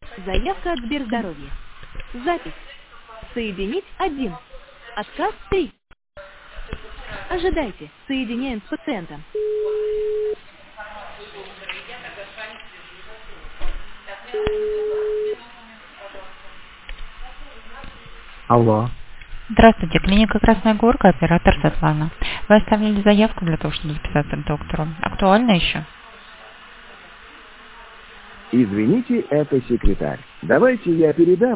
Заявка от Сберздоровья. Запись. Соединить 1. Отказ 3. Ожидайте. Соединяем с пациентом. Алло. Здравствуйте, клиника Красная Горка, оператор Светлана. Вы оставили заявку для того, чтобы записаться к доктору. Актуально еще? Извините, это секретарь. Давайте я передам.